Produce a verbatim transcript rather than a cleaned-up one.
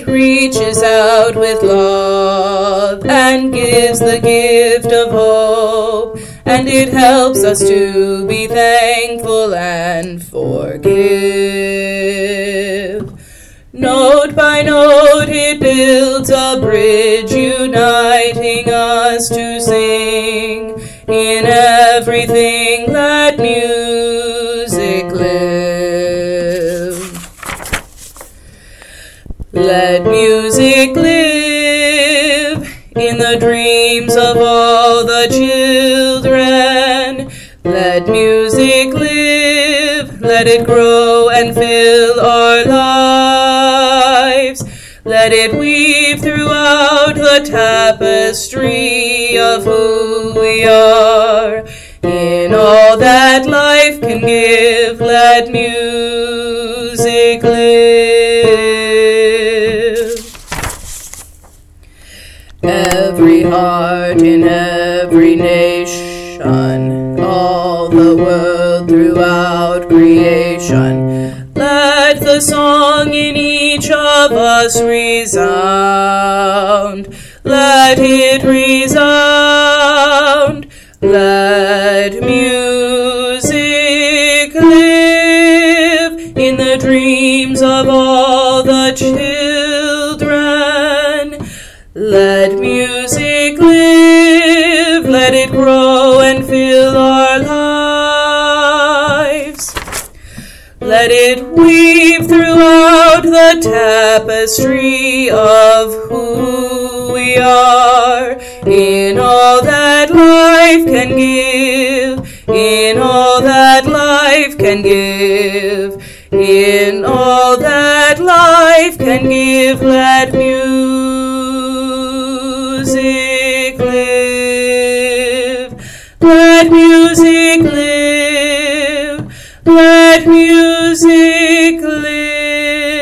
It reaches out with love and gives the gift of hope, and it helps us to be thankful and forgive. Note by note it builds a bridge, uniting us to sing. In everything let music live. Let music live in the dreams of all the children. Let music live, let it grow and fill our lives. Let it weave throughout the tapestry of who we are. In all that life can give, let music live. Every heart in every nation, all the world throughout creation, let the song in each of us resound. Let it resound. Let music live in the dreams of all the children. Let music live, let it grow and fill our lives. Let it weave throughout the tapestry of who we are. In all that life can give, in all that life can give, in all that life can give, let music live. Let music live. Let music live.